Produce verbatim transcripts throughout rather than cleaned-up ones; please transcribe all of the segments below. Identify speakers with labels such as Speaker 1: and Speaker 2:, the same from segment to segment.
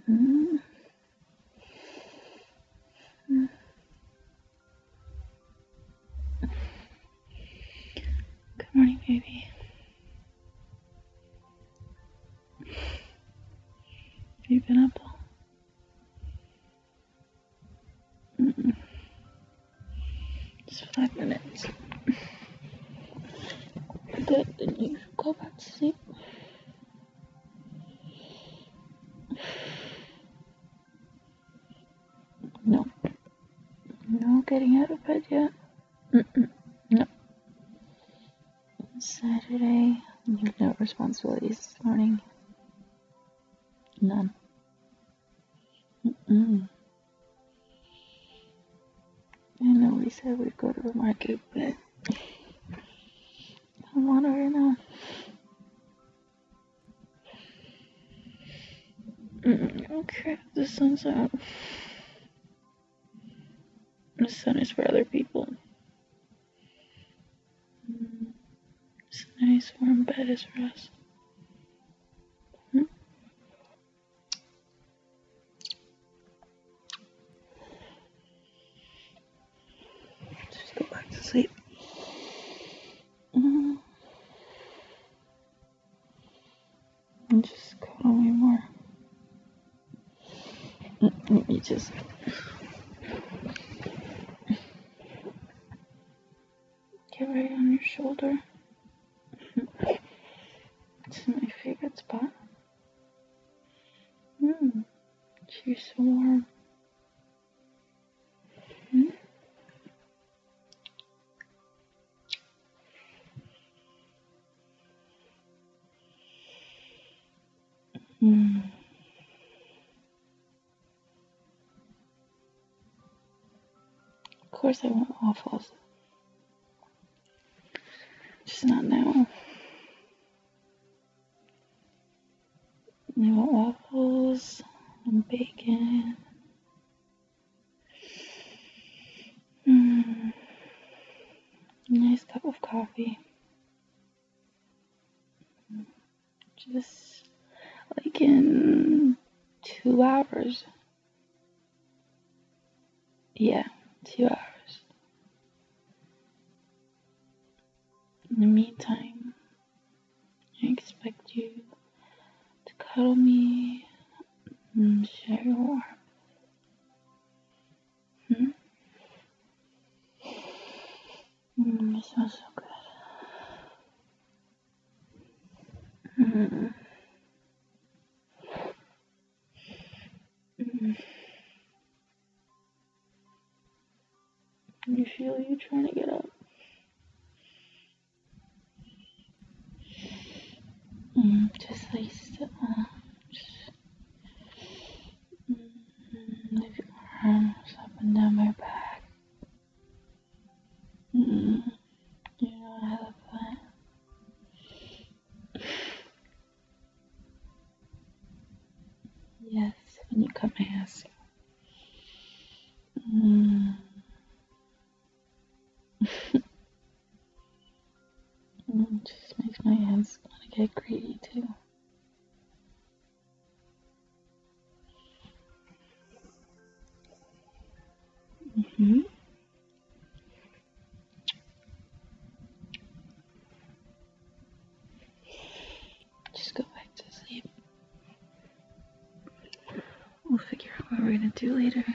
Speaker 1: Mm. Mm. Good morning, baby. Have you been up all? Mm-mm. Just five minutes. Good, then you go back to sleep. No. No getting out of bed yet. Mm-mm. No. It's Saturday. You have no responsibilities this morning. None. Mm-mm. I know we said we'd go to the market, but I don't want to right now. Mm-mm. Okay, the sun's out. The sun is for other people. Mm. This nice warm bed is for us. Hmm? Just go back to sleep. Mm. And just cuddle me more. Mm-mm. You just get right on your shoulder. It's my favorite spot. Mm. She's so warm. Mm. Mm. Of course I want waffles. Just not now. I want waffles and bacon. Mm. Nice cup of coffee. Just like in two hours. Yeah, two hours. In the meantime, I expect you to cuddle me and share your warmth. Hmm? Mm, it smells so good. Mm. Mm. You feel you trying to get up. Mm. Just lay still. Just mm. Move your arms up and down my back. Mm. You know I love that. Yes, when you cut my ass. Mm. Mm. Just makes my hands want to get greedy too. Mm-hmm. Just go back to sleep. We'll figure out what we're gonna do later.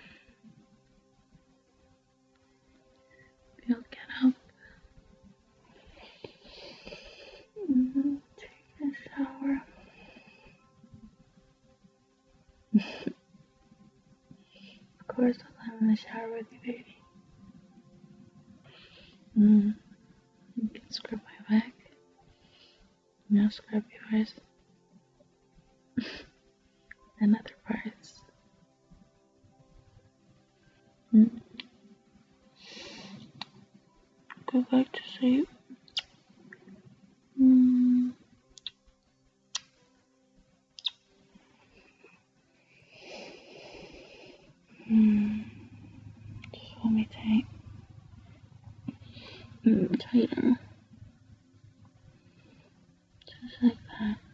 Speaker 1: You'll get up. Mm-hmm. Take a shower. Of course, I'll have in the shower with you, baby. Mm. You can scrub my back. Now scrub yours. And other parts. Mm. Go back to sleep. Mm. Mm. Just hold me tight. Mm. Tighter. Just like that.